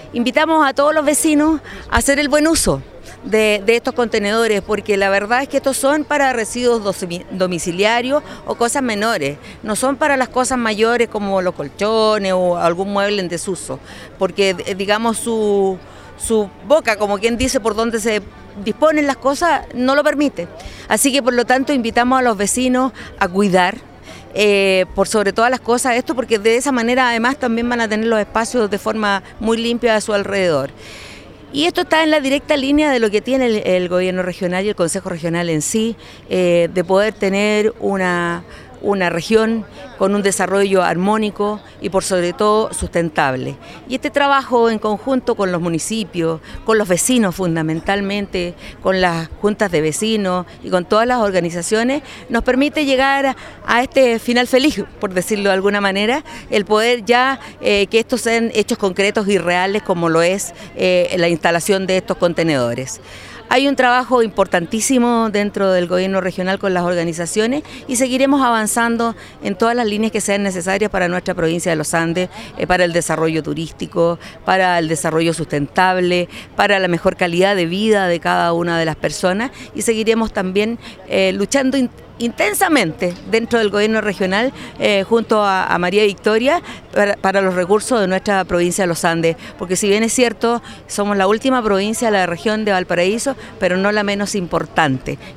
Invitamos a todos los vecinos a hacer el buen uso de estos contenedores, porque la verdad es que estos son para residuos domiciliarios o cosas menores, no son para las cosas mayores como los colchones o algún mueble en desuso, porque digamos su boca, como quien dice, por donde se disponen las cosas, no lo permite. Así que por lo tanto invitamos a los vecinos a cuidar por sobre todas las cosas esto, porque de esa manera además también van a tener los espacios de forma muy limpia a su alrededor. Y esto está en la directa línea de lo que tiene el gobierno regional y el Consejo Regional en sí, de poder tener una región con un desarrollo armónico y por sobre todo sustentable. Y este trabajo en conjunto con los municipios, con los vecinos fundamentalmente, con las juntas de vecinos y con todas las organizaciones, nos permite llegar a este final feliz, por decirlo de alguna manera, el poder ya que estos sean hechos concretos y reales como lo es la instalación de estos contenedores. Hay un trabajo importantísimo dentro del gobierno regional con las organizaciones y seguiremos avanzando en todas las líneas que sean necesarias para nuestra provincia de los Andes, para el desarrollo turístico, para el desarrollo sustentable, para la mejor calidad de vida de cada una de las personas, y seguiremos también luchando intensamente dentro del gobierno regional junto a María Victoria para los recursos de nuestra provincia de los Andes, porque si bien es cierto, somos la última provincia de la región de Valparaíso, pero no la menos importante.